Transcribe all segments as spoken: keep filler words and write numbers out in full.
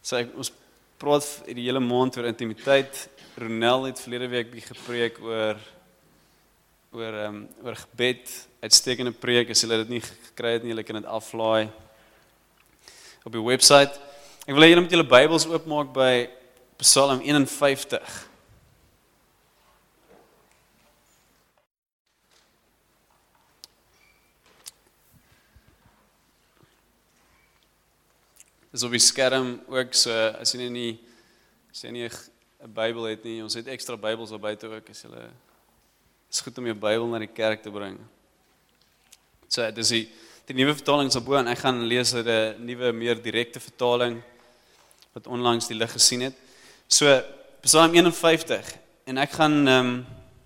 So ek, ons praat die hele maand oor intimiteit. Ronel het verlede week bietjie gepreek oor oor um, oor gebed, uitstekende preek. As julle dit nie gekry het nie, julle kan dit aflaai op die webwerf. Ek wil hê julle moet julle Bybels oopmaak by Psalm eenenvyftig. Dis op die skerm ook, so as jy nie as jy nie 'n Bybel het nie, ons het ekstra Bybels daar buite ook, as jy is goed om jou Bybel na die kerk te bring. So, dis die, die nuwe vertaling is op bo en ek gaan lees uit 'n nuwe, meer direkte vertaling wat onlangs die lig gesien het. So, Psalm eenenvyftig en ek gaan um,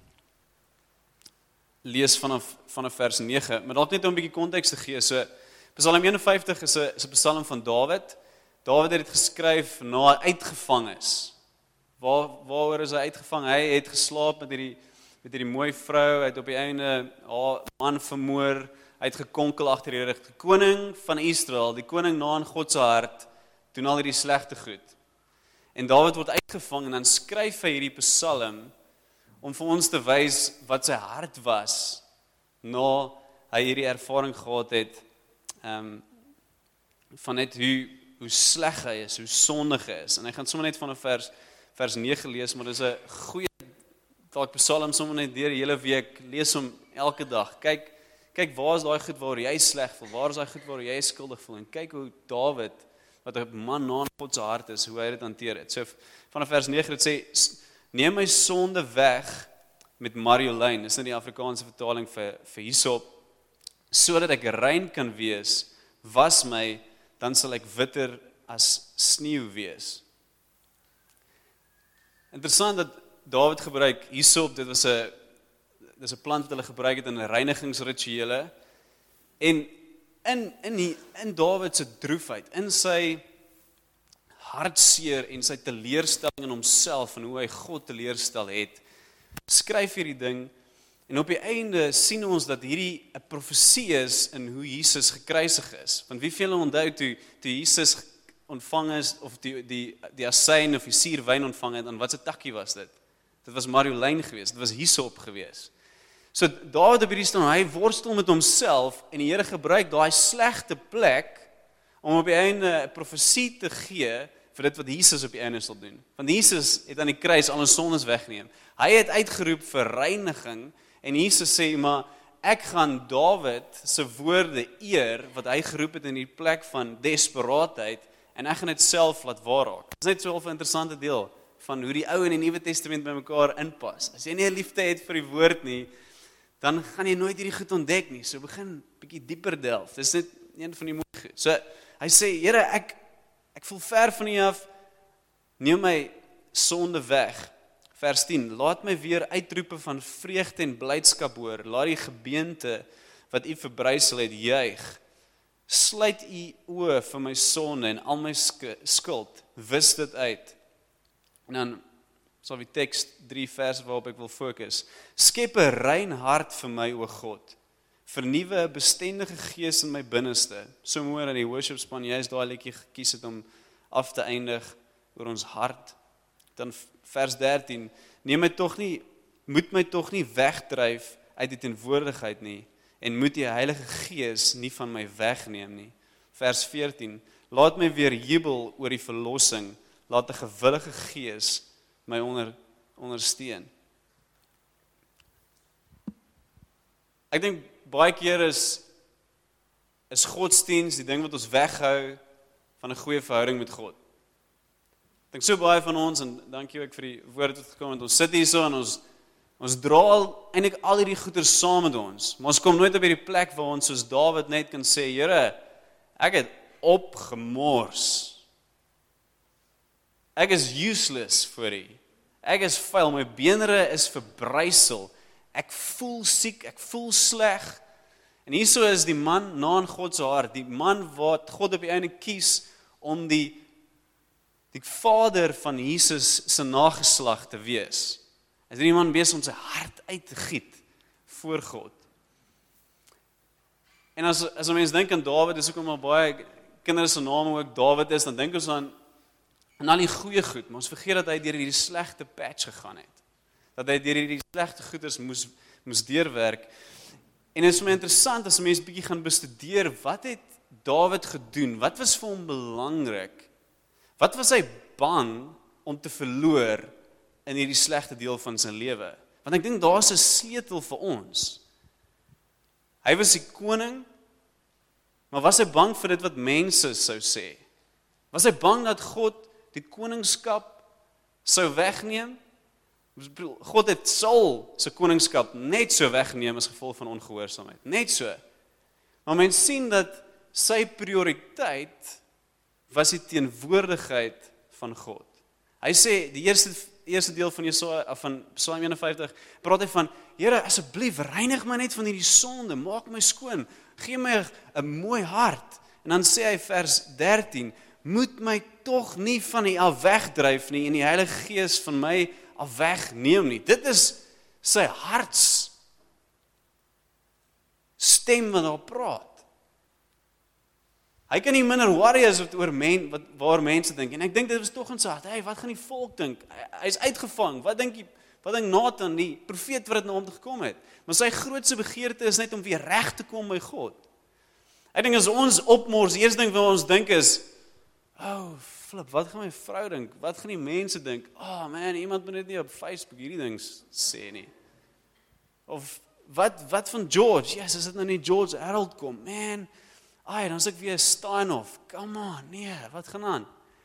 lees vanaf vanaf vers nege, maar dalk net om 'n bietjie konteks te gee. So, Psalm eenenvyftig is 'n is 'n Psalm van Dawid. Dawid het dit geskryf na hy uitgevang is. Waar waaroor is hy uitgevang? Hy het geslaap met hierdie met hierdie mooi vrou, hy het op die einde haar man vermoor, hy het gekonkel agter die rug. Die koning van Israel, die koning na in God se hart, doen al hierdie slegte goed. En Dawid word uitgevang en dan skryf hy hierdie Psalm om vir ons te wys wat sy hart was na hy hierdie ervaring gehad het. Um, van net hoe, hoe sleg hy is, hoe sondig hy is. En hy gaan sommer net van vers, vers nege lees, maar dit is 'n goeie, dalk Psalm sommer net deur die hele week, lees hom elke dag. Kyk, kyk waar is daai goed waar jy sleg voel, waar is daai goed waar jy skuldig voel, en kyk hoe Dawid, wat 'n man na in God se hart is, hoe hy dit hanteer het. So vanaf vers nege, dit sê, neem my sonde weg met Marjolein, dis nou die Afrikaanse vertaling vir, vir hysop, sodat ek rein kan wees, was my, dan sal ek witter as sneeu wees. Interessant dat Dawid gebruik hysop, dit was 'n dis 'n plant wat hulle gebruik het in reinigingsrituele, en in in die, in Dawid se droefheid, in sy hartseer en sy teleurstelling in homself en hoe hy God teleurstel het, skryf hierdie ding. En op die einde sien ons dat hierdie 'n profesie is in hoe Jesus gekruisig is. Want wie veel onthou toe toe Jesus ontvang is, of die die die asyn of die suurwyn ontvang het, en wat 'n takkie was dit? Dit was marjolein geweest, dit was hysop geweest. So Dawid op hierdie staan, hy worstel met homself en die Here gebruik daai slegte plek om op die einde 'n profesie te gee vir dit wat Jesus op die einde sal doen. Want Jesus het aan die kruis al ons sondes weggeneem. Hy het uitgeroep vir reiniging. En Jesus sê, maar ek gaan Dawid se woorde eer, wat hy geroep het in die plek van desperaatheid, en ek gaan dit self laat waar raak. Dit is net so 'n interessante deel van hoe die Ou en die Nuwe Testament by mekaar inpas. As jy nie 'n liefde het vir die woord nie, dan gaan jy nooit hierdie goed ontdek nie. So begin bietjie dieper delf. Dis net een van die mooi goed. So hy sê, Here, ek ek voel ver van U af, neem my sonde weg. Vers tien, laat my weer uitroepe van vreugde en blydskap hoor, laat die gebeente wat U verbrysel het juig. Sluit U oë vir my sonde en al my skuld, wis dit uit. En dan sal die teks drie verse waarop ek wil fokus. Skep 'n rein hart vir my, o God. Vernuwe 'n bestendige gees in my binneste. So mooi dat die worship span juist daai liedjie gekies het om af te eindig oor ons hart. Dan vers dertien, neem my tog nie, moet my tog nie wegdryf uit die teenwoordigheid nie, en moet die Heilige Gees nie van my wegneem nie. Vers veertien, laat my weer jubel oor die verlossing, laat 'n gewillige Gees my onder, ondersteun. Ek dink baie keer is, is godsdienst die ding wat ons weghou van 'n goeie verhouding met God. Ek dink so baie van ons, en dankie ook vir die woord wat gekom het, ons sit hier so en ons, ons dra al, eintlik al hierdie goeders saam met ons, maar ons kom nooit op hierdie plek waar ons soos Dawid net kan sê, Here, ek het opgemors. Ek is useless vir U. Ek is vuil, my beenderre is verbrysel. Ek voel siek, ek voel sleg. En hierso is die man na in God se hart, die man wat God op die einde kies om die die vader van Jesus se nageslag te wees. Is die man besig om sy hart uit te giet voor God. En as as 'n mens dink aan Dawid, is ook maar baie kinders se name ook Dawid is, dan dink ons aan En al die goeie goed, maar ons vergeet dat hy deur hierdie slegte patch gegaan het. Dat hy deur hierdie slegte goeders moes, moes deurwerk. En dit is my interessant as mense bietjie gaan bestudeer, wat het Dawid gedoen? Wat was vir hom belangrik? Wat was hy bang om te verloor in hierdie slegte deel van sy lewe? Want ek dink daar's 'n sleutel vir ons. Hy was die koning, maar was hy bang vir dit wat mense sou sê? Was hy bang dat God die koningskap sou wegneem? God het Saul se koningskap net so weggeneem as gevolg van ongehoorsaamheid. Net so. Maar mens sien dat sy prioriteit was die teenwoordigheid van God. Hy sê, die eerste, eerste deel van Jesaja, van Psalm eenenvyftig, praat hy van, Here, asseblief, reinig my net van hierdie sonde, maak my skoon, gee my 'n mooi hart. En dan sê hy vers dertien, moet my tog nie van U af wegdryf nie, en die Heilige Gees van my af wegneem nie. Dit is sy harts stem wat daar praat. Hy kan nie minder worry as wat oor men, wat, waar mense dink. En ek dink dit was tog in sy hart, hey, wat gaan die volk dink? Hy, hy is uitgevang, wat dink jy, wat dink Nathan, die profeet wat het na hom toe gekom het? Maar sy grootste begeerte is net om weer reg te kom by God. Ek dink as ons opmors, die eerste ding wat ons dink is, oh, flip, wat gaan my vrou dink? Wat gaan die mense dink? Oh man, iemand moet net nie op Facebook hierdie dings sê nie. Of, wat, wat van George? Yes, as dit nou nie George Harold kom, man, ai, dan is ek weer Steinhoff, come on, nee, wat gaan aan?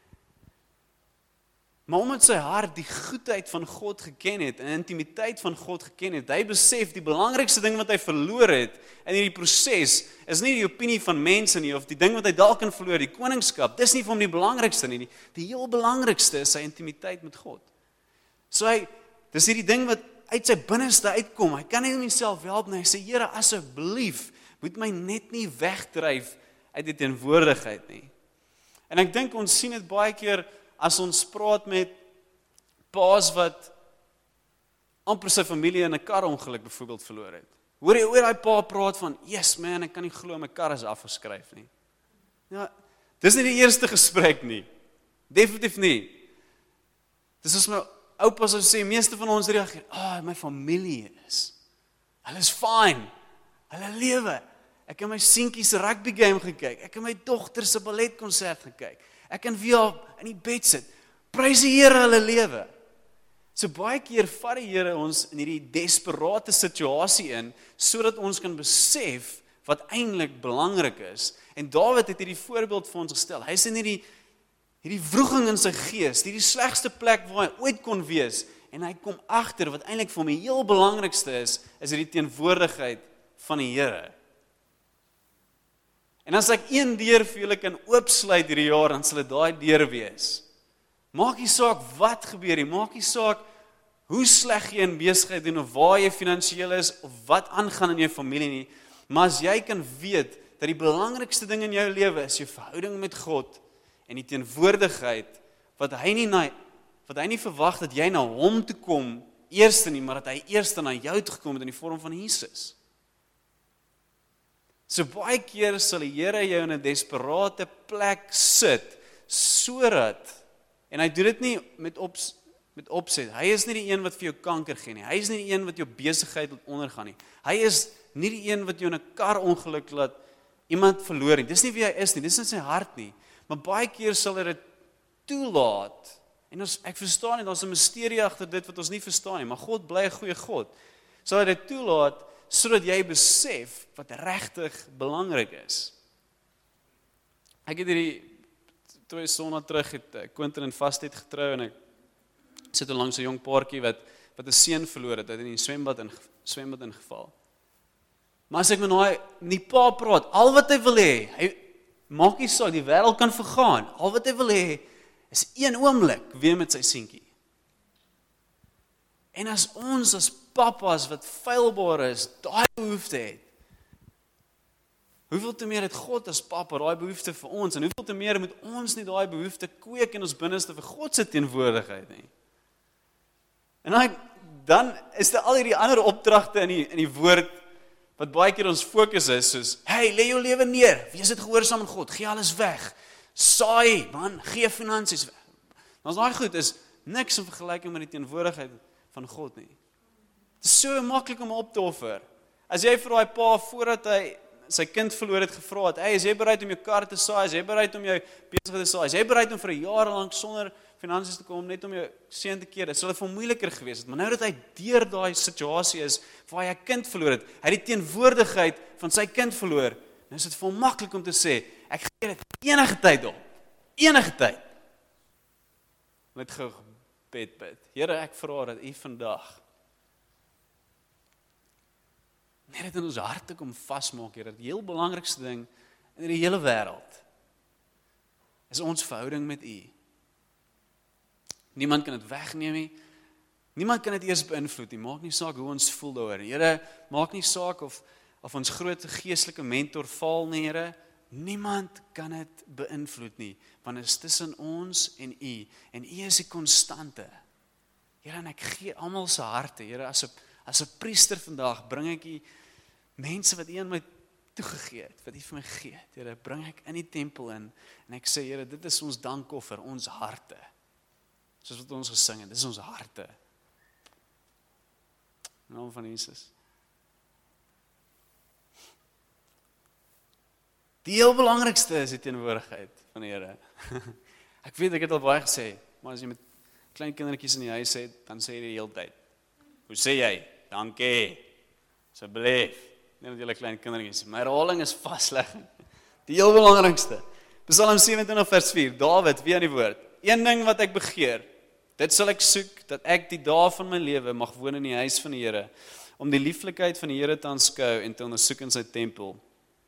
Maar omdat sy hart die goedheid van God geken het, en intimiteit van God geken het, hy besef die belangrikste ding wat hy verloor het, in hierdie proses, is nie die opinie van mense nie, of die ding wat hy dalk kan verloor, die koningskap, dis nie vir hom die belangrikste nie, die heel belangrikste is sy intimiteit met God. So hy, dis hierdie ding wat uit sy binneste uitkom, hy kan nie homself help nie, hy sê, Here, asseblief, moet my net nie wegdryf uit die teenwoordigheid nie. En ek dink ons sien dit baie keer, as ons praat met paas wat amper sy familie in 'n karongeluk byvoorbeeld verloor het. Hoor jy oor daai pa praat van, yes man, ek kan nie glo my kar is afgeskryf nie. Ja, dis nie die eerste gesprek nie. Definitief nie. Dis as my oupa sou sê, meeste van ons reageer, ah, oh, my familie is. Hulle is fine. Hulle lewe. Ek het my seentjie se rugby game gekyk. Ek het my dogter se balletkonsert gekyk. Ek kan weer in die bed sit. Prys die Here, hulle lewe. So baie keer vat die Here ons in hierdie desperate situasie in, sodat ons kan besef wat eintlik belangrik is. En Dawid het hierdie voorbeeld vir ons gestel. Hy is in hierdie, hierdie wroging in sy gees, hierdie slegste plek waar hy ooit kon wees, en hy kom agter wat eintlik vir hom die heel belangrikste is, is hierdie teenwoordigheid van die Here. En as ek een deur vir julle kan oopsluit hierdie jaar, dan sal dit daai deur wees. Maak nie saak wat gebeur nie, maak nie saak hoe sleg jy in besigheid doen, of waar jy finansiëel is, of wat aangaan in jou familie nie, maar as jy kan weet, dat die belangrikste ding in jou lewe is, jou verhouding met God, en die teenwoordigheid, wat hy nie, na, wat hy nie verwag dat jy na hom toe kom, eerste nie, maar dat hy eerste na jou toe gekom het in die vorm van Jesus. So baie keer sal die Here jou in 'n desperate plek sit, sodat, en hy doen dit nie met, ops, met opset, hy is nie die een wat vir jou kanker gee nie, hy is nie die een wat jou besigheid laat ondergaan nie, hy is nie die een wat jou in 'n kar ongeluk laat iemand verloor nie, dis nie wie hy is nie, dis nie sy hart nie, maar baie keer sal hy dit toelaat, en ons, ek verstaan nie, daar is 'n misterie agter dit wat ons nie verstaan nie, maar God bly 'n goeie God, sal hy dit toelaat, sodat jy besef wat regtig belangrik is. Ek het hierdie twee sonne terug het Quentin en Vastet getrou en ek sit langs 'n jong paartjie wat wat 'n seun verloor het, hy het in die swembad in swembad ingeval. Maar as ek met daai die pa praat, al wat hy wil hê, hy maak nie saak, die wêreld kan vergaan. Al wat hy wil hê is een oomblik weer met sy seentjie. En as ons as papas wat feilbaar is, daai behoefte het, hoeveel te meer het God as papa daai behoefte vir ons, en hoeveel te meer moet ons nie daai behoefte kweek in ons binneste vir God se teenwoordigheid nie. En dan, dan is daar al hierdie ander opdragte in die, in die woord, wat baie keer ons fokus is, soos, hey, lê jou lewe neer, wees dit gehoorsaam aan God, gee alles weg, saai, man, gee finansies weg, Ons daai goed is niks in vergelyking met die teenwoordigheid van God nie. Dit is so maklik om op te offer. As jy vir daai pa voordat hy sy kind verloor het gevra het, hey, is jy bereid om jou kar te saai, is jy bereid om jou besigheid te saai, is jy bereid om vir 'n jaar lank sonder finansies te kom, net om jou seun te keer, dit sal vir hom moeiliker gewees het, maar nou dat hy deur daai situasie is, waar hy 'n kind verloor het, hy het die teenwoordigheid van sy kind verloor, nou is dit vir hom maklik om te sê, ek gee dit enige tyd op, enige tyd, net gou gebed bid, Here, ek vra dat U vandag, net dit in ons harte kom vasmaak, Here, die heel belangrikste ding in die hele wêreld, is ons verhouding met U. Niemand kan dit wegneem nie. Niemand kan dit eers beïnvloed nie. Maak nie saak hoe ons voel daaroor. Here, maak nie saak of of ons groot geestelike mentor faal nie, Here. Niemand kan dit beïnvloed nie, want dit is tussen ons en U, en U is die konstante. Here, en ek gee almal se harte, Here, as 'n as 'n priester vandag bring ek U mense wat U aan my toegegee het, wat U vir my gegee het, Here, bring ek in die tempel in, en ek sê, Here, dit is ons dankoffer, ons harte. Soos wat ons gesing het, dit is ons harte. In naam van Jesus. Die heel belangrikste is die teenwoordigheid van die Here. Ek weet, ek het al baie gesê, maar as jy met klein kindertjies in die huis het, dan sê jy die hele tyd, hoe sê jy? Dankie, asseblief. Net met julle klein kindertjies. My herhaling is vaslegging. Die heel belangrikste. Psalm sewenentwintig vers vier, Dawid, wie aan die woord? Een ding wat ek begeer, dit sal ek soek, dat ek die dae van my lewe mag woon in die huis van die Here, om die lieflikheid van die Here te aanskou en te ondersoek in sy tempel.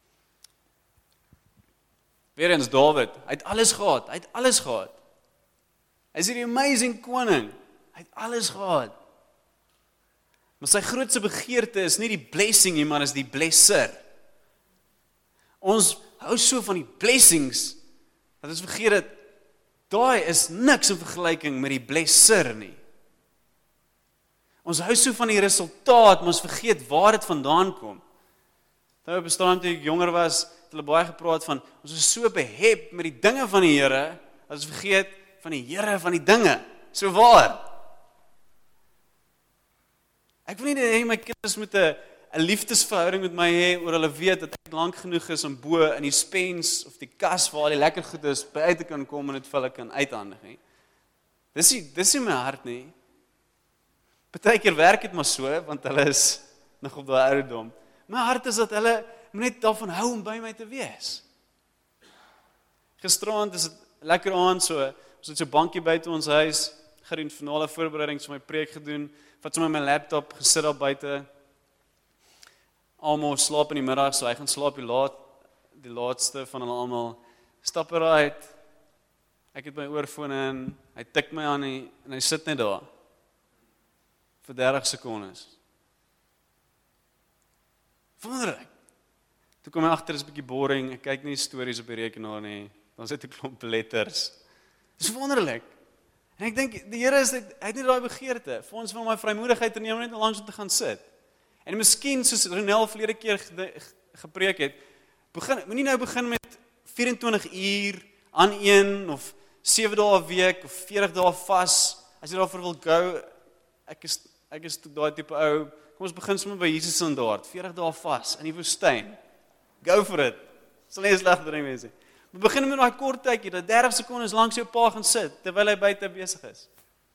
Weer eens Dawid, hy het alles gehad, hy het alles gehad. Hy is die amazing koning, hy het alles gehad. Maar sy grootste begeerte is nie die blessing nie, maar is die blesser. Ons hou so van die blessings, dat ons vergeet dat daai is niks in vergelyking met die blesser nie. Ons hou so van die resultaat, maar ons vergeet waar dit vandaan kom. Nou bestaan toe ek jonger was, het hulle baie gepraat van, ons is so behep met die dinge van die Here, dat ons vergeet van die Here van die dinge. So waar? Ek wil nie hê my kinders moet 'n 'n liefdesverhouding met my hê, oor hulle weet dat ek lank genoeg is om bo in die spens of die kas waar die lekker goed is, by uit te kan kom en dit vir hulle kan uithandig nie. Dis nie, dis nie my hart nie. Partykeer werk dit maar so, want hulle is nog op daai ouderdom. My hart is dat hulle net daarvan hou om by my te wees. Gisterand is dit lekker aand, so, ons het so 'n bankie buite ons huis, gedoen finale voorbereidings vir my preek gedoen, vat sommer my laptop, gesit daar buite, almal slaap in die middag, so hy gaan slaap die laat, die laatste van hulle almal, stap eruit, ek het my oorfone in, hy tik my aan die, en hy sit net daar, vir dertig sekondes. Wonderlik. Toe kom hy agter, is 'n bietjie boring, ek kyk nie stories op die rekenaar nie, dan sit 'n klomp letters. Dis wonderlik. En ek dink, die Here is dit, hy het nie daai begeerte, vir ons van my vrymoedigheid te neem, net langs om te gaan sit. En miskien, soos Ronel verlede keer gepreek het, begin, moenie nou begin met vyf-en-twintig uur aan een, of sewe dae 'n week, of veertig dae vas, as jy daarvoor wil go, ek is, ek is daai tipe ou, kom ons begin sommer by Jesus standaard, veertig dae vas, in die woestyn, go for it, sal nie sleg ding wees nie. We begin met daai kort tydjie, dat dertig sekondes langs jou pa gaan sit, terwyl hy buite besig is.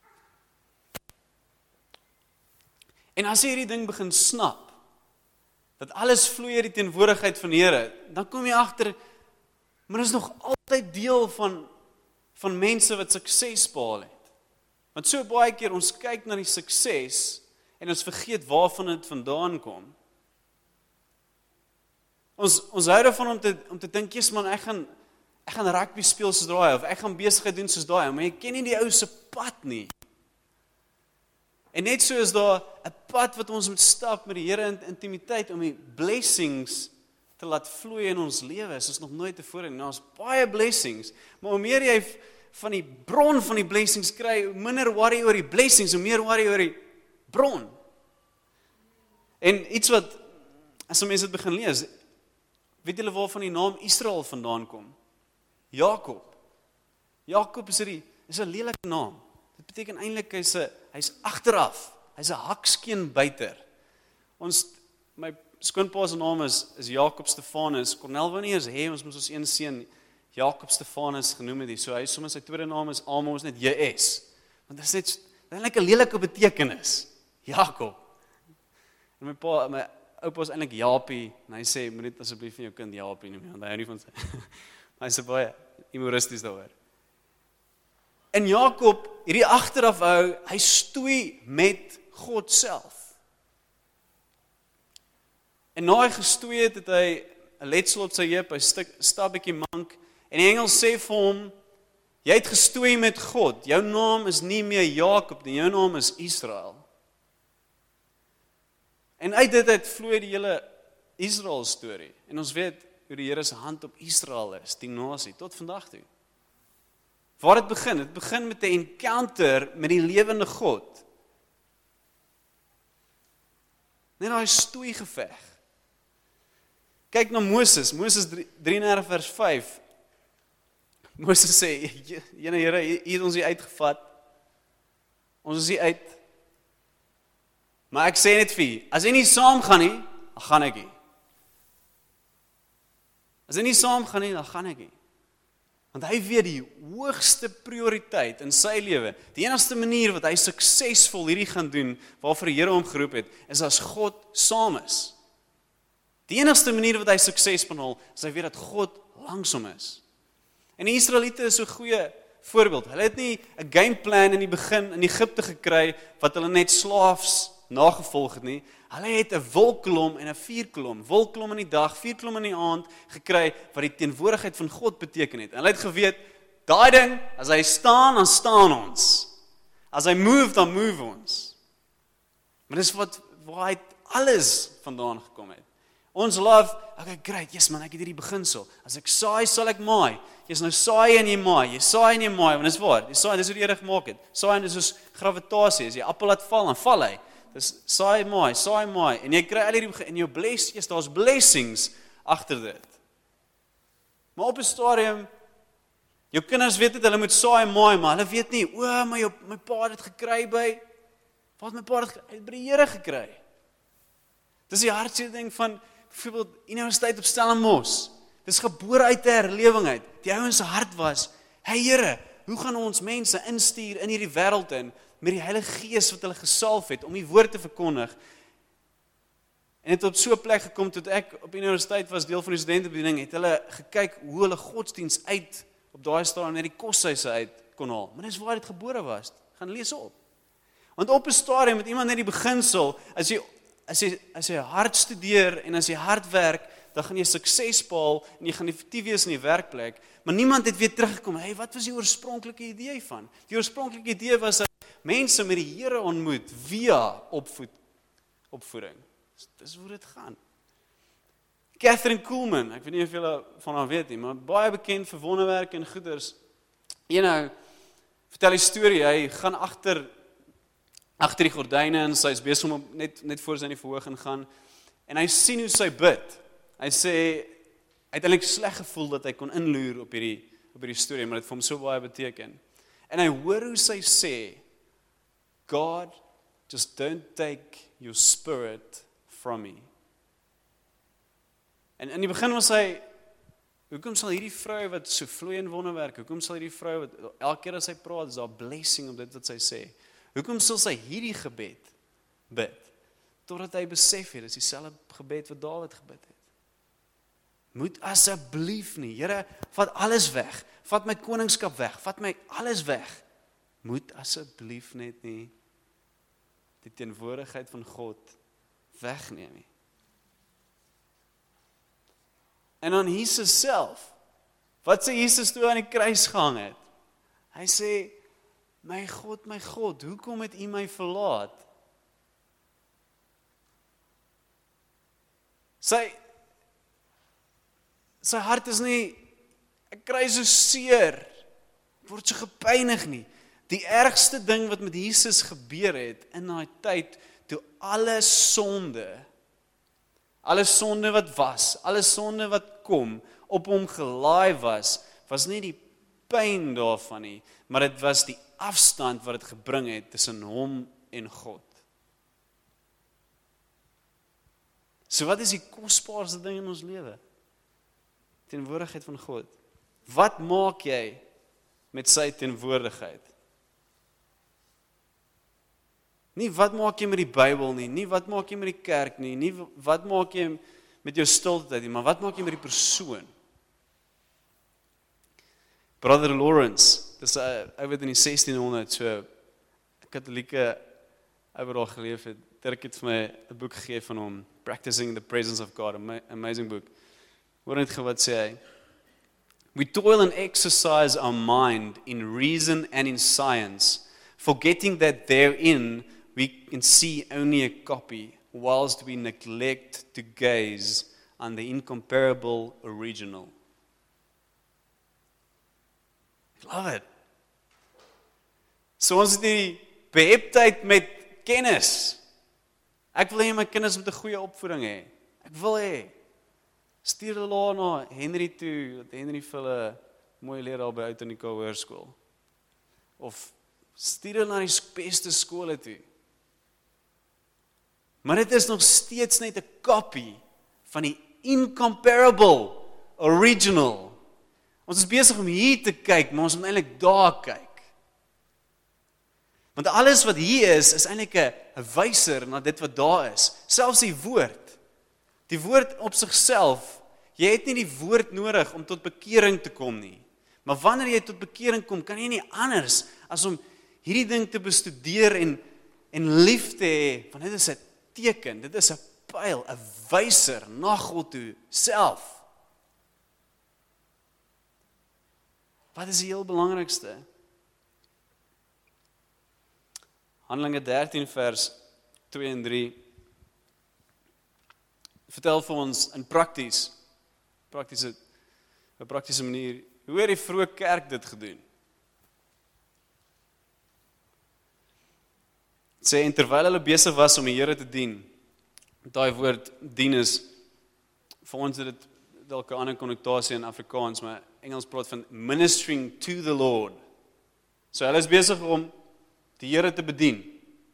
En as jy hierdie ding begin snap, dat alles vloei uit die teenwoordigheid van die Here, dan kom jy agter, maar dit is nog altyd deel van, van mense wat sukses behaal het. Want so baie keer, ons kyk na die sukses, en ons vergeet waarvan dit vandaan kom. Ons, ons hou daarvan om te, om te dink, yes man, ek gaan, ek gaan rugby speel soos daai, of ek gaan besigheid doen soos daai, maar jy ken nie die ou se pad nie. En net so is daar 'n pad wat ons moet stap met die Here in intimiteit, om die blessings te laat vloei in ons lewe, soos nog nooit tevore nie. Nou is baie blessings, maar hoe meer jy van die bron van die blessings kry, hoe minder worry oor die blessings, hoe meer worry oor die bron. En iets wat, as mense dit begin lees, weet julle waarvan die naam Israel vandaan kom? Jakob. Jakob is die is 'n lelike naam. Dit beteken eintlik hy's 'n hy's agteraf. Hy's 'n hakskeenbyter. Ons my skoonpa se naam is is Jakob Stefanus. Cornel wou nie eens hê ons moet ons een seun Jakob Stefanus genoem het. So hy sommer sy tweede naam is Amos net J S. Want dit is net eintlik 'n lelike betekenis. Jakob. En my pa, my oupa is eintlik Japie en hy sê moenie asseblief van jou kind Japie noem nie, want hy hou nie van sy. Hy sê baie humoristies daaroor. En Jakob, hierdie agteraf hou, hy stoei met God self. En na hy gestoei het, het hy 'n letsel op sy heup, hy stik stap bietjie mank en die engel sê vir hom, jy het gestoei met God. Jou naam is nie meer Jakob nie, jou naam is Israel. En uit dit uit vloei die hele Israel storie. En ons weet hoe die Here se hand op Israel is, die nasie tot vandag toe. Waar dit begin? Dit begin met 'n encounter met die lewende God. Net daai stoei geveg. Kyk na Moses, Moses drieëndertig vers vyf. Moses sê, Jene Here, hier het ons hier uitgevat. Ons is hier uit. Maar ek sê net vir jy, as jy nie saam gaan nie, dan gaan ek nie. As jy nie saam gaan nie, dan gaan ek nie. Want hy weet die hoogste prioriteit in sy lewe, die enigste manier wat hy suksesvol hierdie gaan doen, waarvoor die Here hom geroep het, is as God saam is. Die enigste manier wat hy sukses behaal, is hy weet dat God langs hom is. En die Israeliete is so 'n goeie voorbeeld. Hulle het nie 'n gameplan in die begin in Egipte gekry, wat hulle net slaafs nagevolg het nie. Hulle het 'n wolkkolom en 'n vuurkolom, wolkkolom in die dag, vuurkolom in die aand gekry, wat die teenwoordigheid van God beteken het. En hulle het geweet, daai ding, as hy staan, dan staan ons. As hy move, dan move ons. Maar dis wat, waar hy alles vandaan gekom het. Ons love, okay, great, yes man, ek het hierdie beginsel. As ek saai, sal ek maai. Jy's nou saai en jy maai, jy saai en jy maai, want dis waar, jy saai, dis hoe die Here gemaak het. Saai en dis soos gravitasie, as jy appel laat val, dan val hy. Dis saai maai, saai maai, en jy kry al hierdie, en jou blessings, daar's blessings agter dit. Maar op 'n stadium, jou kinders weet dit, hulle moet saai maai, maar hulle weet nie, o, my, my pa het dit gekry by, wat my pa het gekry, hy het by die Here gekry. Dis die hartseer ding van, byvoorbeeld, universiteit op Stellenbosch, dis gebore uit 'n herlewing uit, die ouens se hart was, hey Here, hoe gaan ons mense instuur in hierdie wêreld in, met die Heilige Gees wat hulle gesalf het, om die woord te verkondig, en het op so 'n plek gekom, tot ek op universiteit was, deel van die studentebediening, het hulle gekyk, hoe hulle godsdiens uit, op daai stadium net die koshuise uit kon haal, maar dis waar dit gebore was, gaan lees op, want op 'n stadium met iemand net die beginsel, as jy As jy, as jy hard studeer en as jy hard werk, dan gaan jy sukses behaal en jy gaan effektief wees in die werkplek, maar niemand het weer teruggekom, hey, wat was die oorspronklike idee van? Die oorspronklike idee was dat mense met die Here ontmoet via opvoed, opvoeding. Dis hoe dit gaan. Catherine Kuhlman, ek weet nie of julle van haar weet nie, maar baie bekend vir wonderwerke en goeders. Eenou, vertel die storie, hy gaan agter agter die gordyne en sy is besig om net, net voor sy in die verhoog gaan, en hy sien hoe sy bid. Hy sê, hy het eintlik sleg gevoel dat hy kon inloer op hierdie, op hierdie storie, maar dit vir hom so baie beteken. En hy hoor hoe sy sê, God, just don't take your spirit from me. En in die begin was hy, hoekom sal hierdie vrou wat so vloei in wonderwerk, hoekom sal hierdie vrou, wat, elke keer as sy praat, is daar blessing op dit wat sy sê. Hoekom sal sy hierdie gebed bid? Totdat hy besef het, dis dieselfde gebed wat Dawid gebid het. Moet asseblief nie, Here, vat alles weg, vat my koningskap weg, vat my alles weg. Moet asseblief net nie die teenwoordigheid van God wegneem nie. En dan Jesus self, wat sê Jesus toe aan die kruis gehang het? Hy sê, my God, my God, hoekom het U my verlaat? Sy, sy hart is nie, ek kry so seer, ek word so gepynig nie. Die ergste ding wat met Jesus gebeur het, in daai tyd, toe alle sonde, alle sonde wat was, alle sonde wat kom, op hom gelaai was, was nie die pyn daarvan nie, maar dit was die afstand wat dit gebring het tussen hom en God. So wat is die kosbaarste ding in ons lewe? Teenwoordigheid van God. Wat maak jy met sy teenwoordigheid? Nie wat maak jy met die Bybel nie, nie wat maak jy met die kerk nie, nie wat maak jy met jou stilte nie, maar wat maak jy met die persoon? Brother Lawrence, dis uh, oor in die sestien honderd, so 'n katholieke oor daar geleef het, Dirk het vir my 'n boek gegee van hom, Practicing the Presence of God, an amazing book. Hoor net wat sê hy. We toil and exercise our mind in reason and in science, forgetting that therein we can see only a copy, whilst we neglect to gaze on the incomparable original. Love it. So ons het die beheptheid met kennis. Ek wil hê my kinders moet 'n goeie opvoeding hê. Ek wil hê. Stuur hulle na Henry toe, dat Henry vir hulle mooi leer daar by Uitonika Hoërskool. Of stuur hulle na die beste skole toe. Maar dit is nog steeds net 'n kopie van die incomparable original. Ons is besig om hier te kyk, maar ons moet eintlik daar kyk. Want alles wat hier is, is eintlik 'n wyser na dit wat daar is. Selfs die woord. Die woord op sigself, jy het nie die woord nodig om tot bekering te kom nie. Maar wanneer jy tot bekering kom, kan jy nie anders as om hierdie ding te bestudeer en, en lief te hê, want dit is 'n teken, dit is 'n pyl, 'n wyser na God toe self. Wat is die heel belangrikste? Handelinge dertien vers twee en drie vertel vir ons in prakties, praktiese, op praktiese manier, hoe het die vroeë kerk dit gedoen? Het sê, en terwyl hulle besig was om die Here te dien, daai woord dien is, vir ons het dit dalk 'n ander konnotasie in Afrikaans, maar Engels praat van ministering to the Lord. So hulle is besig om die Here te bedien.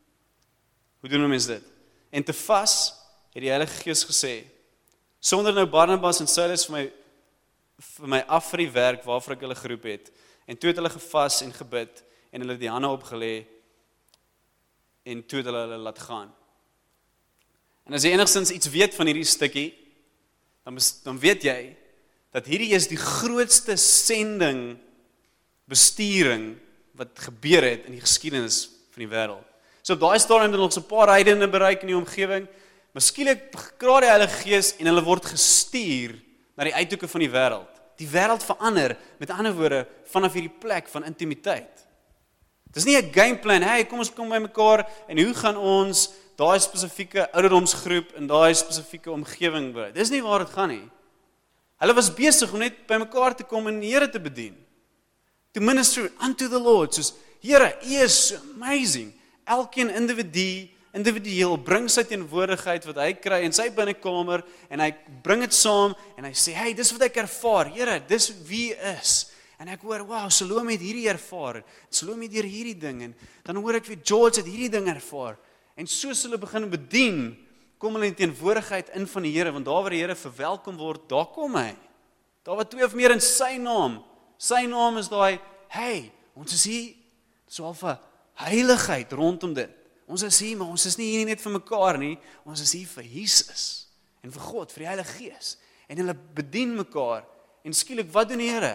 Hoe doen mense dit? En te vas, het die Heilige Gees gesê, sonder nou Barnabas en Saulus vir my, vir my af vir die werk waarvoor ek hulle geroep het, en toe het hulle gevas en gebid, en hulle die hande opgelê, en toe het hulle hulle laat gaan. En as jy enigstens iets weet van hierdie stukkie, dan, dan weet jy, dat hierdie is die grootste sending, besturing, wat gebeur het in die geskiedenis van die wêreld. So op daai stadium het ons 'n paar heidene bereik in die omgewing, maar skielik kry die Heilige Gees en hulle word gestuur na die uithoeke van die wêreld. Die wêreld verander, met ander woorde, vanaf hierdie plek van intimiteit. Dis nie 'n gameplan, hey, kom ons kom by mekaar en hoe gaan ons daai spesifieke ouderdomsgroep in daai spesifieke omgewing bereik. Dis nie waar dit gaan nie. Hulle was besig om net by mekaar te kom en die Here te bedien. To minister unto the Lord, soos, Here, U is amazing. Elkeen individu, individueel bring sy teenwoordigheid wat hy kry in sy binnekamer en hy bring dit saam en hy sê, hey, dis wat ek ervaar, Here, dis wie is. En ek hoor, wow, Salome het hierdie ervaar, Salome het hierdie ding, en dan hoor ek weer, George het hierdie ding ervaar. En soos hulle begin bedien, kom hulle in teenwoordigheid in van die Here, want daar waar die Here verwelkom word, daar kom hy. Daar waar twee of meer in sy naam, sy naam is daai, hey, ons is hier, so al vir heiligheid rondom dit. Ons is hier, maar ons is nie hier net vir mekaar nie, ons is hier vir Jesus, en vir God, vir die Heilige Gees, en hulle bedien mekaar, en skielik, wat doen die Here?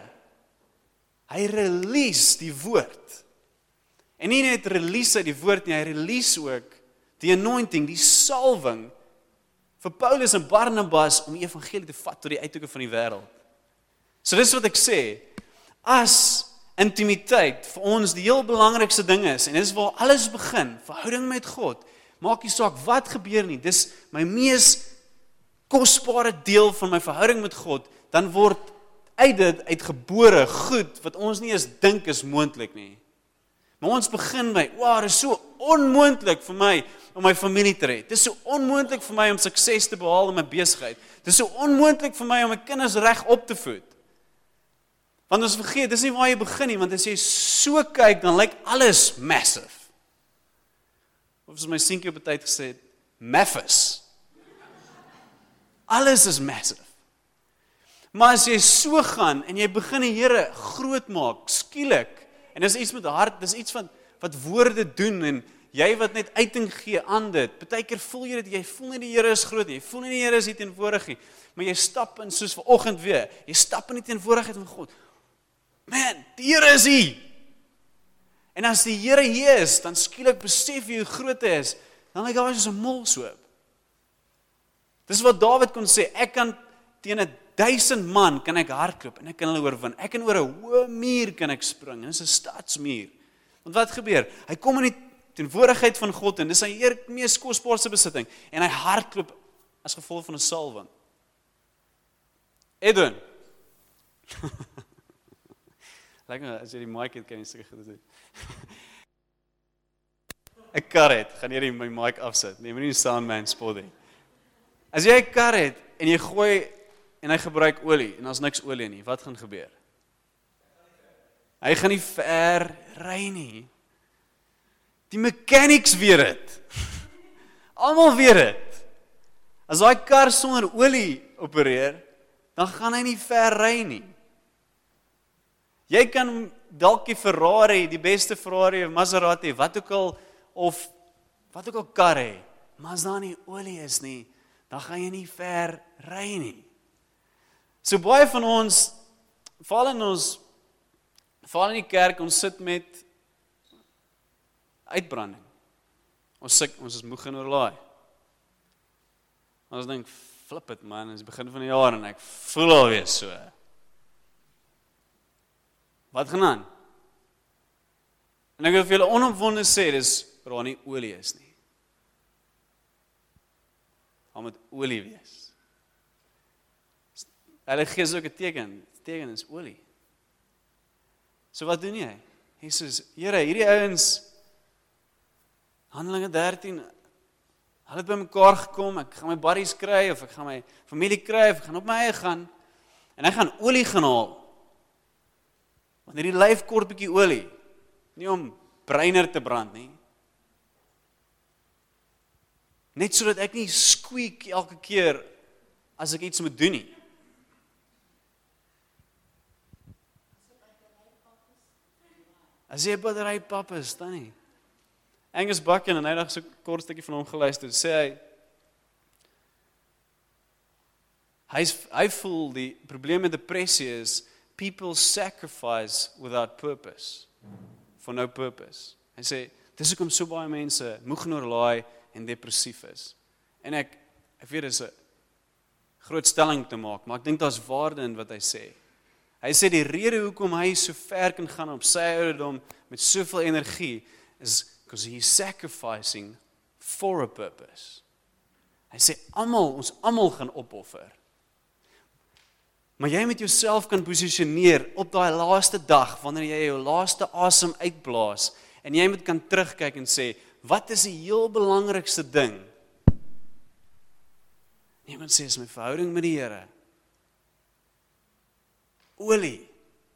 Hy release die woord, en nie net release uit die woord nie, hy release ook die anointing, die salwing, vir Paulus en Barnabas, om die evangelie te vat tot die uithoeke van die wêreld. So dis wat ek sê, as intimiteit vir ons die heel belangrikste ding is, en dis waar alles begin, verhouding met God, maak nie saak wat gebeur nie, dis my mees kosbare deel van my verhouding met God, dan word uit dit uitgebore goed, wat ons nie eens dink is moontlik nie. Maar ons begin by, wow, dit is so onmoontlik vir my om my familie te red. Dit is so onmoontlik vir my om sukses te behaal in my besigheid. Dit is so onmoontlik vir my om my kinders reg op te voed. Want ons vergeet, dis nie waar jy begin nie, want as jy so kyk, dan lyk alles massive. Of soos my seentjie op 'n tyd gesê het, Memphis. Alles is massive. Maar as jy so gaan, en jy begin die Here groot maak, skielik, en dis iets met hart, dis iets wat, wat woorde doen, en jy wat net uiting gee aan dit, partykeer voel jy dit, jy voel nie die Here is groot, jy voel nie die Here is hier teenwoordig nie, maar jy stap in, soos vanoggend weer, jy stap in die teenwoordigheid van God. Man, die Here is hier. En as die Here hier is, dan skielik besef jy hoe groot hy is, dan lyk hy soos 'n molshoop. Dis wat Dawid kon sê, ek kan teen 'n duisend man kan ek hardloop en ek kan hulle oorwin. Ek kan oor 'n hoë muur kan ek spring, en dis 'n stadsmuur. Want wat gebeur? Hy kom in die teenwoordigheid van God en dis sy eer mees kosbaarste besitting en hy hardloop as gevolg van 'n salwing. Edwin. Lyk my as jy die mic het kan jy seker goed doen. 'n Kar het, gaan jy my mic afsit. Nee, moenie die soundman spot nie. As jy 'n kar het en jy gooi en hy gebruik olie en daar's niks olie nie, wat gaan gebeur? Hy gaan nie ver ry nie. Die mechanics weet dit. Almal weet dit. As daai kar sonder olie opereer, dan gaan hy nie ver ry nie. Jy kan dalk die Ferrari, die beste Ferrari of Maserati, wat ook al, of wat ook al kar hê, maar as daar nie olie is nie, dan gaan jy nie ver ry nie. So baie van ons, val in ons, val in die kerk, ons sit met uitbranding. Ons sik, ons is moeg en oorlaai. Ons dink, flip it man, het is begin van die jaar en ek voel alweer so. Wat gaan aan? En ek wil vir julle onomwonde sê, dis waar nie olie is nie. Daar moet olie wees. Hulle gee so 'n teken, die teken is olie. So wat doen jy? Jesus, Here, hierdie ouens, Handelinge dertien, hulle het by mekaar gekom, ek gaan my buddies kry, of ek gaan my familie kry, of ek gaan op my eie gaan, en ek gaan olie gaan haal. Want hierdie lyf kort bietjie olie, nie om breiner te brand nie. Net sodat ek nie squeak elke keer as ek iets moet doen nie. As jy battery pap is, dan nie. Angus Buchan, en hy het so 'n kort stukkie van hom geluister, sê hy, hy, hy voel die probleem met depressie is, people sacrifice without purpose, for no purpose. Hy sê, dis hoekom so baie mense moeg en oorlaai en depressief is. En ek, ek weet, dis 'n groot stelling te maak, maar ek dink daar's waarde in wat hy sê. Hy sê die rede hoekom hy so ver kan gaan op sy ouderdom met soveel energie is because he's sacrificing for a purpose. Hy sê almal, ons almal gaan opoffer. Maar jy moet jouself kan posisioneer op daai laaste dag wanneer jy jou laaste asem uitblaas en jy moet kan terugkyk en sê, wat is die heel belangrikste ding? Jy moet sê, is my verhouding met die Here. Olie.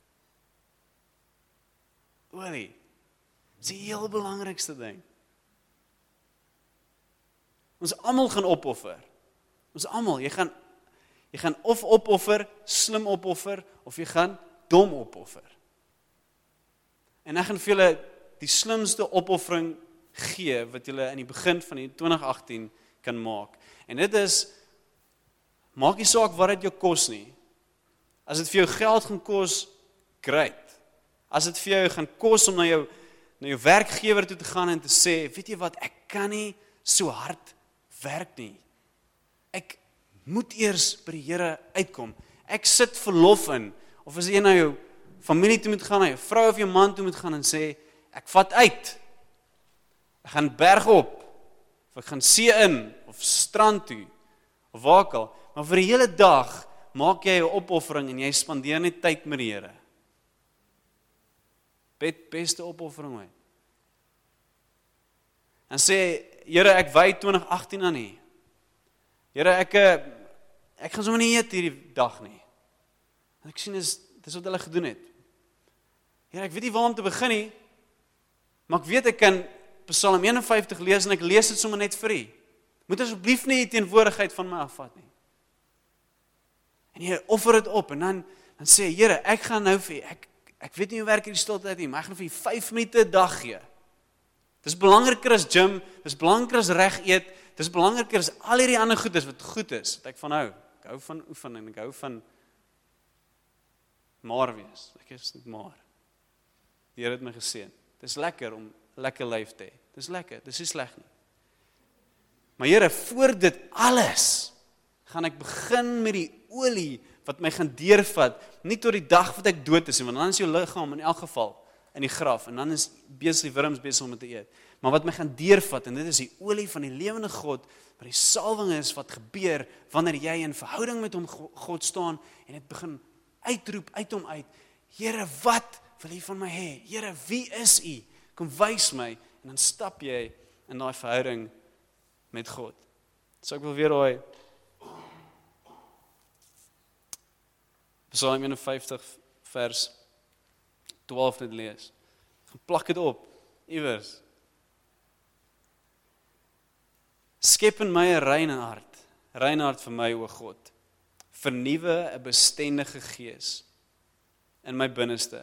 Olie. Dis die heel belangrikste ding. Ons almal gaan opoffer. Ons almal, jy gaan jy gaan of opoffer, slim opoffer, of jy gaan dom opoffer. En ek gaan vir julle die slimste opoffering gee wat julle in die begin van die twintig agttien kan maak. En dit is, maak nie saak wat dit jou kos nie. As dit vir jou geld gaan kos, great. As dit vir jou gaan kos om na jou, na jou werkgewer toe te gaan en te sê, weet jy wat, ek kan nie so hard werk nie. Ek moet eers by die Here uitkom. Ek sit verlof in, of as jy na jou familie toe moet gaan, na jou vrou of jou man toe moet gaan en sê, ek vat uit. Ek gaan berg op, of ek gaan see in, of strand toe, of waar ook al. Maar vir die hele dag, maak jy 'n opoffering en jy spandeer net tyd met die Here. Bet, beste opoffering ooit. En sê, Here, ek wy twintig agttien aan U. Here, ek ek gaan sommer nie eet hierdie dag nie. En ek sien is dis wat hulle gedoen het. Here, ek weet nie waar om te begin nie, maar ek weet ek kan Psalm eenenvyftig lees en ek lees dit sommer net vir u. Moet asseblief nie die teenwoordigheid van my afvat nie. En jy offer dit op en dan dan sê Here, ek gaan nou vir ek ek weet nie hoe werk hierdie stiltyd nie, maar ek gaan vir u vyf minute 'n dag gee. Dis belangriker as gym, dis belangriker as reg eet, dis belangriker as al hierdie ander goedes wat goed is, wat ek van hou. Ek hou van oefening, ek hou van maar wees. Ek is net maar. Die Here het my geseën. Dis lekker om 'n lekker lyf te hê. Dis lekker, dis nie sleg nie. Maar Here, voor dit alles gaan ek begin met die olie wat my gaan deurvat, nie tot die dag wat ek dood is, want dan is jou liggaam in elk geval in die graf, en dan is besig die wurms besig om dit te eet. Maar wat my gaan deurvat, en dit is die olie van die lewende God, wat die salwing is wat gebeur wanneer jy in verhouding met hom God staan en dit begin uitroep uit hom uit. Here, wat wil u van my hê? Here, wie is u? Kom wys my, en dan stap jy in daai verhouding met God. So ek wil weer daai Psalm eenenvyftig vers twaalf net lees. Plak dit op, iewers. Skep in my 'n reine hart, reine hart vir my, o God. Vernuwe 'n bestendige gees in my binneste.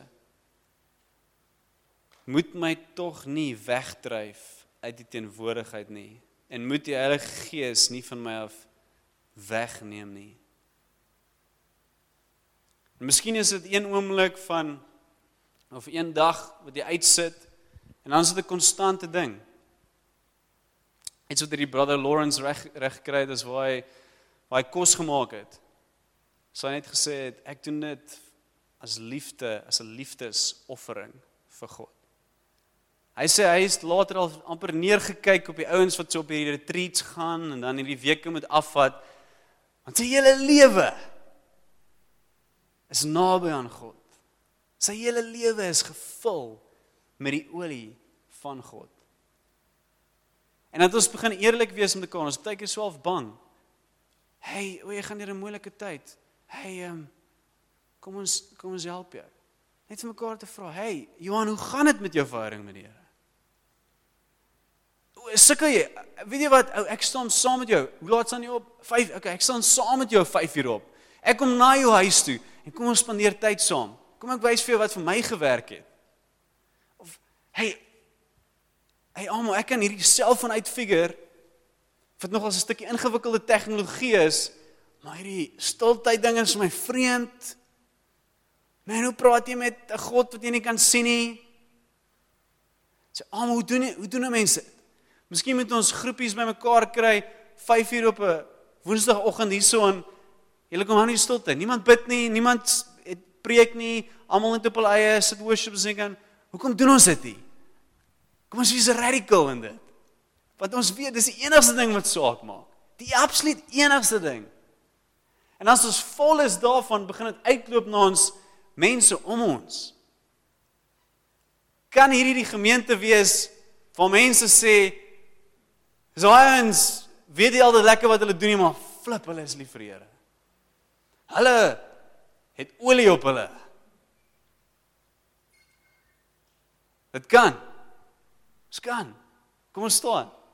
Moet my tog nie wegdryf uit die teenwoordigheid nie, en moet die Heilige Gees nie van my af wegneem nie. En miskien is dit een oomblik van, of een dag wat jy uitsit, en dan is dit 'n konstante ding. Iets wat die brother Lawrence reg, reg gekry het, is waar hy, waar hy kos gemaak het. So hy net gesê het, ek doen dit as liefde, as 'n liefdesoffering vir God. Hy sê, hy is later al amper neergekyk op die ouens wat so op hierdie retreats gaan, en dan hierdie weke moet afvat, want sy hele lewe is naby aan God. Sy hele lewe is gevul met die olie van God. En dat ons begin eerlik wees met mekaar, ons baie keer so half bang. Hey, o, jy gaan deur 'n moeilike tyd. Hey, um, kom ons kom ons help jou. Net vir mekaar te vra, hey, Johan, hoe gaan dit met jou verhouding met die Here? Sukkel jy? Weet jy wat? Ek staan saam met jou. Hoe laat staan jy op? vyf. Okay, ek staan saam met jou vyf uur op. Ek kom na jou huis toe en kom ons spandeer tyd saam. Kom ek wys vir jou wat vir my gewerk het. Of hey, hey almal, ek kan hierdie selfoon uitfigure wat nog as 'n stukkie ingewikkelde tegnologie is, maar hierdie stiltyd ding is my vreemd. Man, hoe praat jy met 'n God wat jy nie kan sien nie? Sê, almal, hoe doen jy, hoe doen mense dit? Miskien moet ons groepies bymekaar kry, vyf uur op 'n woensdagoggend hierso en julle kom aan die stilte. Niemand bid nie, niemand het preek nie, almal net op hul eie sit worship sing en hoekom doen ons dit nie? Kom ons wees radical in dit. Want ons weet dis die enigste ding wat saak maak. Die absoluut enigste ding. En as ons vol is daarvan, begin dit uitloop na ons mense om ons. Kan hierdie die gemeente wees waar mense sê Zions, weet jy al dit lekker wat hulle doen nie, maar flip, hulle is lief vir die Here. Hulle het olie op hulle. Dit kan. Dit kan. Kom ons staan.